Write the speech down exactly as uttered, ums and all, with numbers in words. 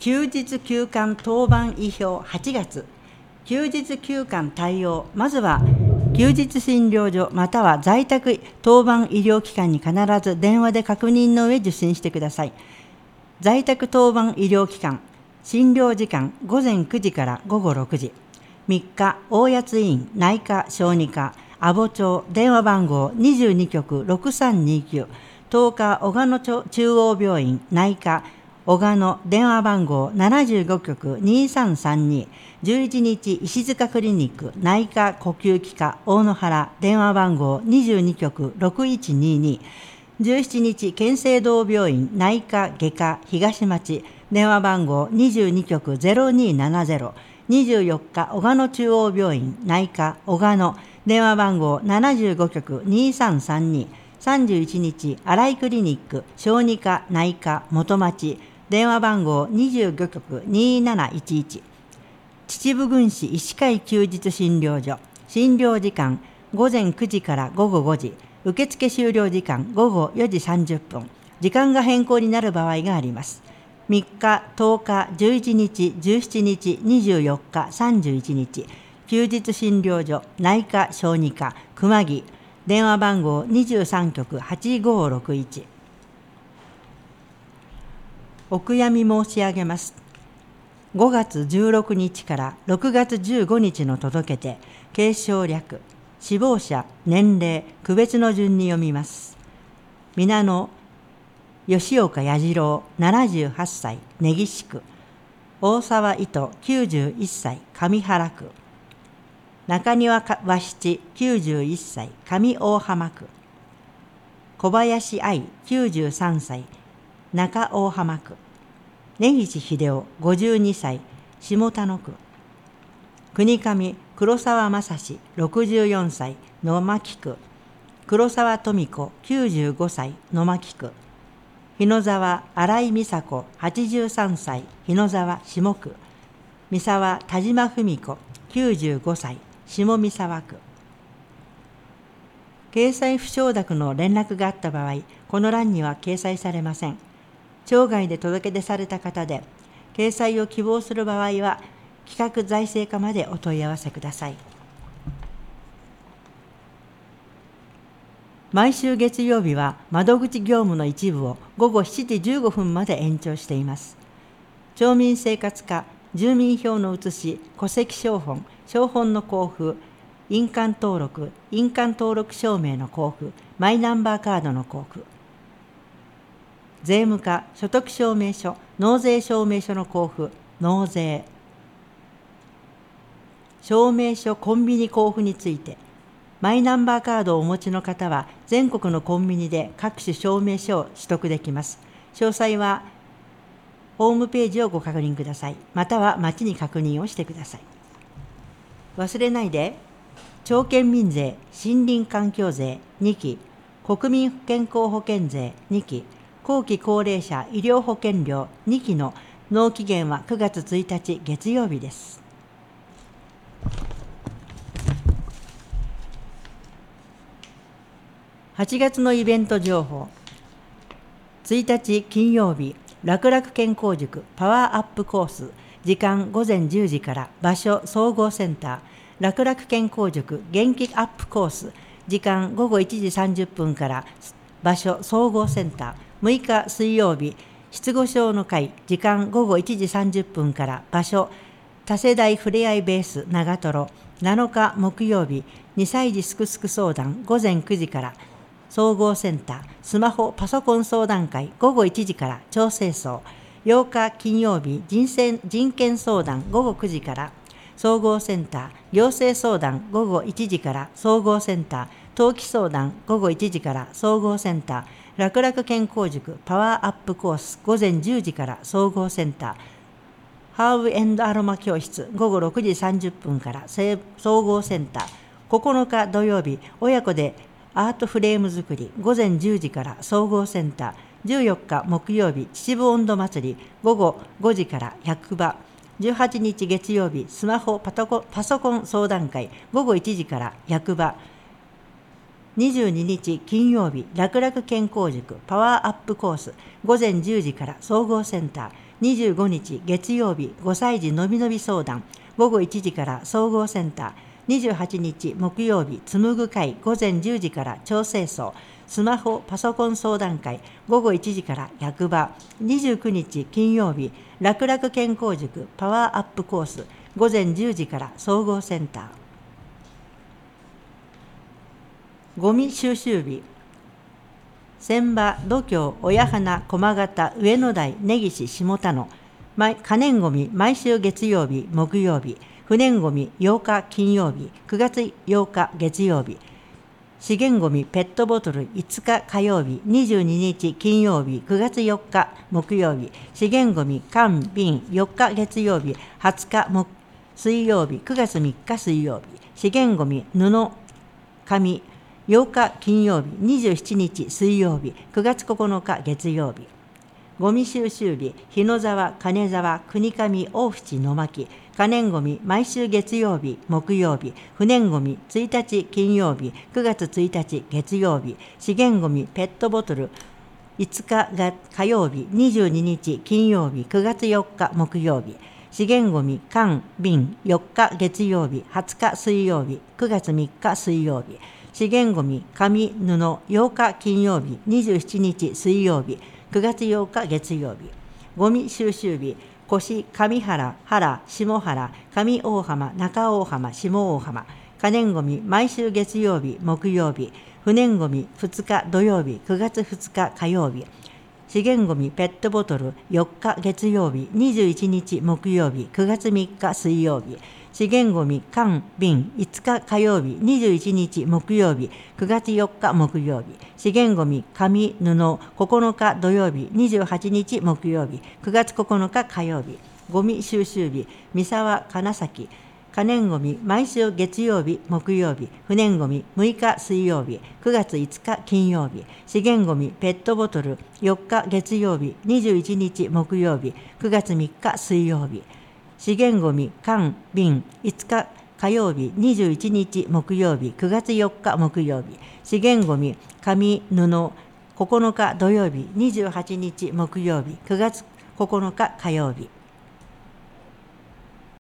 休日休館当番意表はちがつ、休日休館対応。まずは休日診療所または在宅当番医療機関に必ず電話で確認の上受診してください。在宅当番医療機関、診療時間ごぜんくじからごごろくじ。みっか、大谷津院内科小児科阿保町、電話番号にじゅうにきょくろくさんにきゅう。とおか、小鹿野中央病院内科小鹿野、電話番号ななじゅうごきょくにさんさんに。じゅういちにち、石塚クリニック内科呼吸器科大野原、電話番号にじゅうにきょくろくいちにに。じゅうしちにち、県政堂病院内科外科東町、電話番号にじゅうにきょくぜろにななぜろ。にじゅうよっか、小鹿野中央病院内科小鹿野、電話番号ななじゅうごきょくにさんさんに。さんじゅういちにち、新井クリニック小児科内科元町、電話番号にじゅうごきょくになないちいち。秩父郡市医師会休日診療所、診療時間ごぜんくじからごごごじ。受付終了時間ごごよじさんじゅっぷん。時間が変更になる場合があります。みっか、とおか、じゅういちにち、じゅうしちにち、にじゅうよっか、さんじゅういちにち。休日診療所内科小児科熊木、電話番号にじゅうさんきょくはちごろくいち。お悔やみ申し上げます。ごがつじゅうろくにちからろくがつじゅうごにちの届けて、継承略、死亡者、年齢、区別の順に読みます。皆野吉岡彌次郎ななじゅうはっさい根岸区、大沢糸きゅうじゅういっさい上原区、中庭和七きゅうじゅういっさい上大浜区、小林愛きゅうじゅうさんさい中大浜区、根岸秀夫ごじゅうにさい下田野区、国上黒沢正史ろくじゅうよんさい野牧区、黒沢富子きゅうじゅうごさい野牧区、日野沢新井美佐子はちじゅうさんさい日野沢下区、三沢田島文子きゅうじゅうごさい下三沢区。掲載不承諾の連絡があった場合、この欄には掲載されません。町外で届け出された方で、掲載を希望する場合は、企画財政課までお問い合わせください。毎週月曜日は窓口業務の一部をごごしちじじゅうごふんまで延長しています。町民生活課、住民票の写し、戸籍抄本、抄本の交付、印鑑登録、印鑑登録証明の交付、マイナンバーカードの交付。税務課、所得証明書、納税証明書の交付、納税。証明書コンビニ交付について、マイナンバーカードをお持ちの方は全国のコンビニで各種証明書を取得できます。詳細はホームページをご確認ください。または町に確認をしてください。忘れないで、町県民税、森林環境税にき、国民健康保険税にき、後期高齢者医療保険料にきの納期限はくがつついたち月曜日です。はちがつのイベント情報。ついたち金曜日、楽々健康塾パワーアップコース、時間ごぜんじゅうじから場所総合センター、楽々健康塾元気アップコース、時間ごごいちじさんじゅっぷんから場所総合センター、むいか水曜日、失語症の会、時間ごごいちじさんじゅっぷんから場所多世代ふれあいベース長瀞、なのか木曜日、にさいじすくすく相談ごぜんくじから総合センター、スマホパソコン相談会ごごいちじから調整層、ようか金曜日、人選人権相談ごごくじから総合センター、行政相談ごごいちじから総合センター、登記相談ごごいちじから総合センター、楽々健康塾パワーアップコースごぜんじゅうじから総合センター、ハーブ&アロマ教室ごごろくじさんじゅっぷんから総合センター、ここのか土曜日、親子でアートフレーム作りごぜんじゅうじから総合センター、じゅうよっか木曜日、秩父温度祭りごごごじから役場、じゅうはちにち月曜日、スマホパソコンパソコン相談会ごごいちじから役場、 にじゅうににち金曜日、楽々健康塾パワーアップコース、ごぜんじゅうじから総合センター。にじゅうごにち月曜日、ごさいじのびのび相談、ごごいちじから総合センター。にじゅうはちにち木曜日、紡ぐ会、ごぜんじゅうじから調整層、スマホパソコン相談会、ごごいちじから役場。にじゅうくにち金曜日、楽々健康塾パワーアップコース、ごぜんじゅうじから総合センター。ゴミ収集日、千葉、土京、親花、駒形、上野台、根岸、下田野。可燃ごみ毎週月曜日、木曜日。不燃ごみようか金曜日、くがつようか月曜日。資源ごみペットボトルいつか火曜日、にじゅうににち金曜日、くがつよっか木曜日。資源ごみ缶瓶よっか月曜日、はつか木水曜日、くがつみっか水曜日。資源ごみ布紙ようか金曜日、にじゅうしちにち水曜日、くがつここのか月曜日。ゴミ収集日、日野沢、金沢、国上、大淵、野巻。可燃ごみ毎週月曜日、木曜日。不燃ごみついたち金曜日、くがつついたち月曜日。資源ごみペットボトルいつかが火曜日、にじゅうににち金曜日、くがつよっか木曜日。資源ごみ缶瓶よっか月曜日、はつか水曜日、くがつみっか水曜日。資源ごみ紙布ようか金曜日、にじゅうしちにち水曜日、くがつようか月曜日。ゴミ収集日、越上原、原、下原、上大浜、中大浜、下大浜。可燃ごみ毎週月曜日、木曜日。不燃ごみふつか土曜日、くがつふつか火曜日。資源ごみペットボトルよっか月曜日、にじゅういちにち木曜日、くがつみっか水曜日。資源ごみ缶瓶いつか火曜日、にじゅういちにち木曜日、くがつよっか木曜日。資源ごみ紙布ここのか土曜日、にじゅうはちにち木曜日、くがつここのか火曜日。ゴミ収集日、三沢、金崎。可燃ごみ毎週月曜日、木曜日。不燃ごみむいか水曜日、くがついつか金曜日。資源ごみペットボトルよっか月曜日、にじゅういちにち木曜日、くがつみっか水曜日。資源ごみ缶瓶いつか火曜日、にじゅういちにち木曜日、くがつよっか木曜日。資源ごみ紙布ここのか土曜日、にじゅうはちにち木曜日、くがつここのか火曜日。